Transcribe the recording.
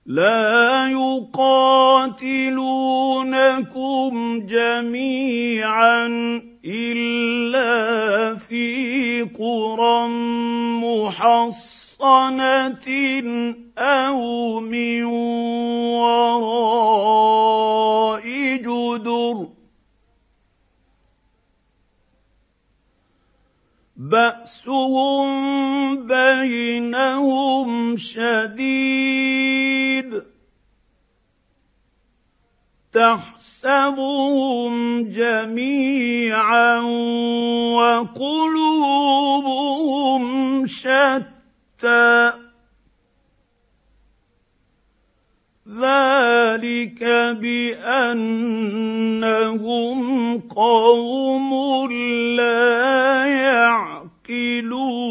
لا يقاتلونكم جميعا إلا في قرى محصنة أو من وراء جدر بأسهم بينهم شديد تحسبهم جميعا وقلوبهم شتى ذلك بأنهم قوم لا يعقلون